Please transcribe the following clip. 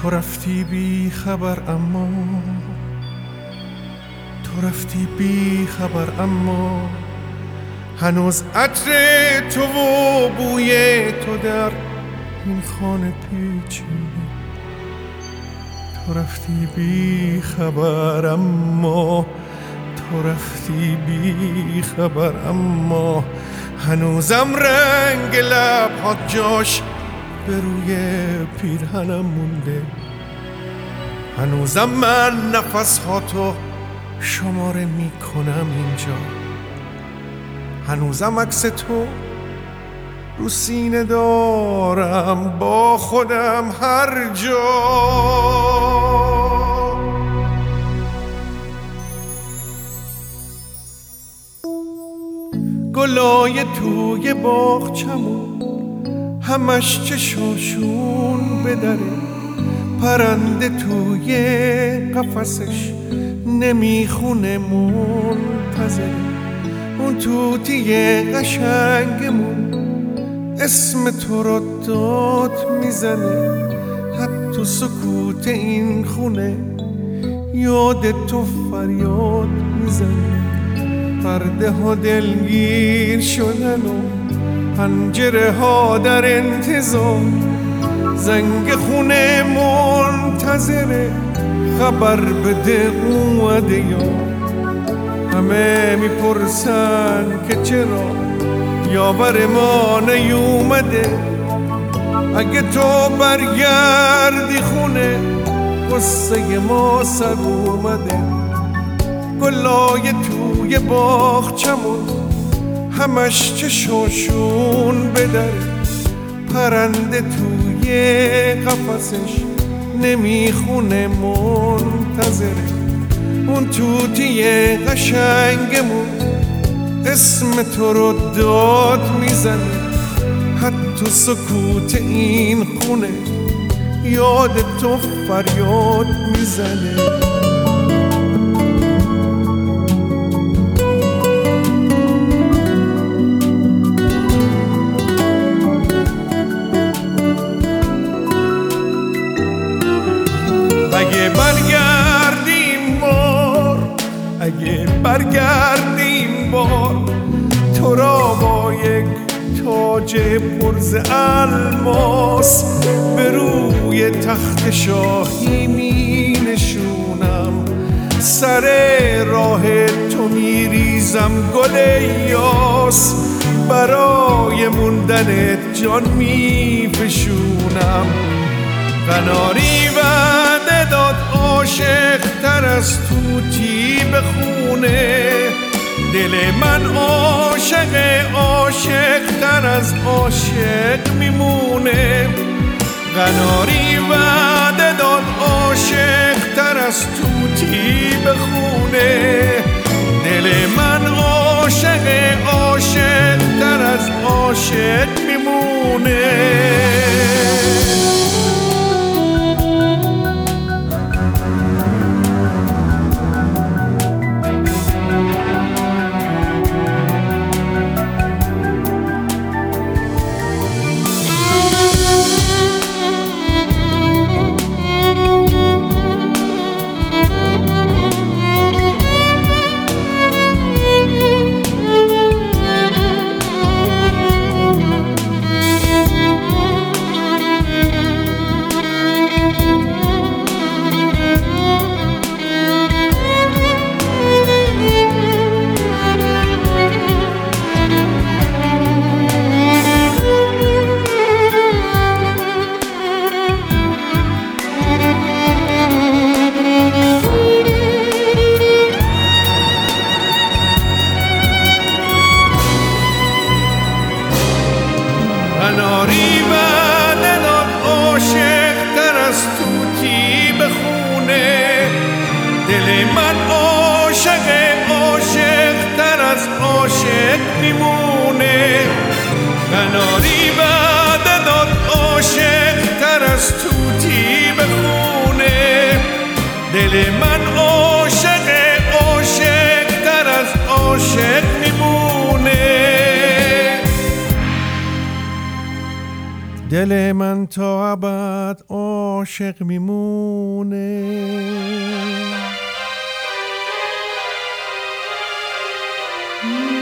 تو رفتی بی خبر اما تو رفتی بی خبر اما هنوز عطر تو و بوی تو در این خانه پیچیده. تو رفتی بی خبر اما تو رفتی بی خبر اما هنوزم رنگ لب‌هات جاش به روی پیرهنم مونده. هنوزم من نفس‌هاتو شماره میکنم اینجا. هنوزم عکس تو رو سینه دارم با خودم هر جا. گلای توی باغچمون همش چشاشون بدره. پرنده توی قفسش نمیخونه منتظره. اون توتی قشنگمون اسم تو رو داد میزنه. حتی سکوت این خونه یاد تو فریاد میزنه. پرده ها دلگیر شدن و پنجره ها در انتظار. زنگ خونه منتظره خبر بده اومده یا. همه میپرسن که چرا یاور ما نیومده. اگه تو برگردی خونه قصه ما سر اومده. گلای توی باغچمون همش چشاشون بدره. پرنده توی قفسش نمیخونه منتظره. اون توتی قشنگمون اسم تو رو داد میزنه. حتی سکوت این خونه یاد تو فریاد میزنه. اگه برگردیم بار تو را با یک تاج پرز الماس به روی تخت شاهی می نشونم. سر راه تو می ریزم گل یاس. برای موندنت جان می فشونم. قناری وعده داد عاشق تر از توتی بخونه. دل من عاشق تر از عاشق میمونه. قناری وعده داد عاشق تر از توتی بخونه. دل من عاشق تر از عاشق میمونه. قناری وعده داد عاشق تر از توتی بخونه. دل من عاشق تر از عاشق میمونه. قناری وعده داد عاشق تر از توتی بخونه. دل من عاشق تر از عاشق میمونه. دل من تا ابد عاشق میمونه.